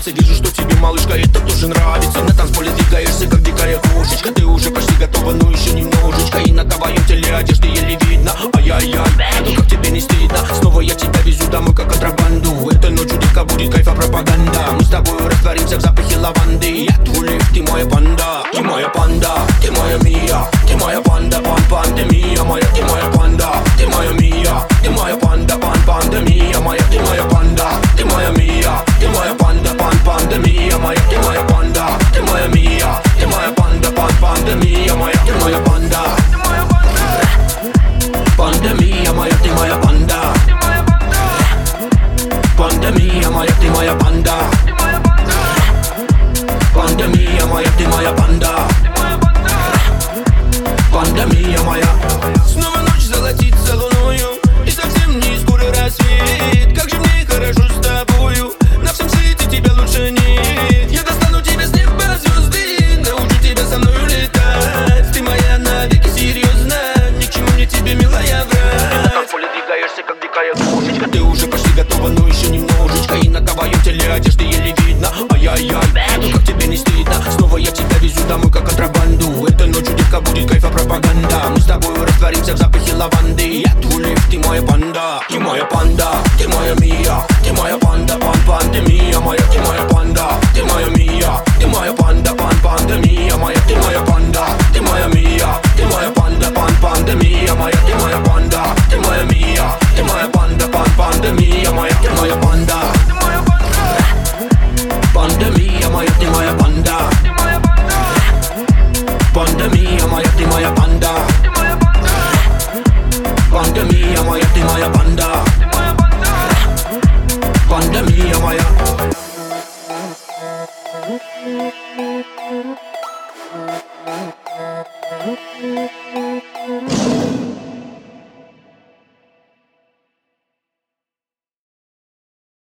нравится. Вижу, что тебе, малышка, это тоже нравится. На танцполе двигаешься, как дикая кошечка. Ты уже почти готова, но еще немножечко. И на твоем теле одежды еле видно. Ай-яй-яй, ну как тебе не стыдно? Снова я тебя везу домой, как контрабанду. Этой ночью дико будет кайфа пропаганда. Мы с тобой растворимся в запахе лаванды. Я твой лев, ты моя панда. Ты моя панда, ты моя мия. Ты моя панда, пандемия моя. Ты моя панда, ты моя мия. Ты моя панда, пандемия моя. Ты моя панда, ты моя мия. Ты моя панда, пандемия моя. Ты моя панда, ты моя мия. Ты моя панда, пандемия моя. Ты моя панда, пандемия моя. Ты моя панда, пандемия моя. Ты моя панда, пандемия моя. Ты моя панда, пандемия моя. Снова ночь золотится луною, и совсем не скоро рассвет. Как же мне хорошо с тобою, на всем свете тебя лучше нет. Я достану тебя с неба звезды, научу тебя со мною летать. Ты моя навеки, серьезно, ни к чему мне тебе, милая, врать. На танцполе двигаешься, как дикая кошечка. Ты уже почти готова, но еще немножечко. И на твоем теле одежды еле видно. Ай-яй-яй, ну как тебе не стыдно? Снова я тебя везу домой, как контрабанду. Этой ночью дико будет кайфа пропаганда. Мы с тобой растворимся в запахе лаванды. Я твой лев, ты моя панда. Ты моя панда, ты моя мия. Ты моя панда, пандемия моя. Ты моя панда, ты моя мия. Ты моя панда, пандемия моя. Ты моя панда, ты моя мия. Ты моя панда, пандемия моя. Ты моя панда, ты моя мия. Ты моя панда, пандемия моя. Ты моя панда, пандемия моя. Ты моя панда.